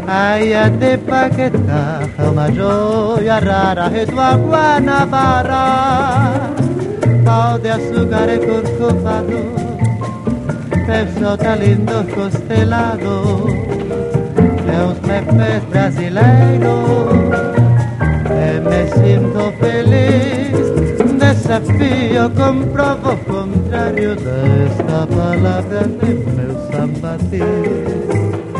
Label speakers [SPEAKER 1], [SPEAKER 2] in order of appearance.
[SPEAKER 1] Ai de Paquetá, uma joia rara e tua Guanabara, pau de açúcar e corcovado, pessoal lindo costelado, é uns mepes brasileiros, e me sinto feliz, desafio, comprovo o contrário desta palavra de meu sapatinho.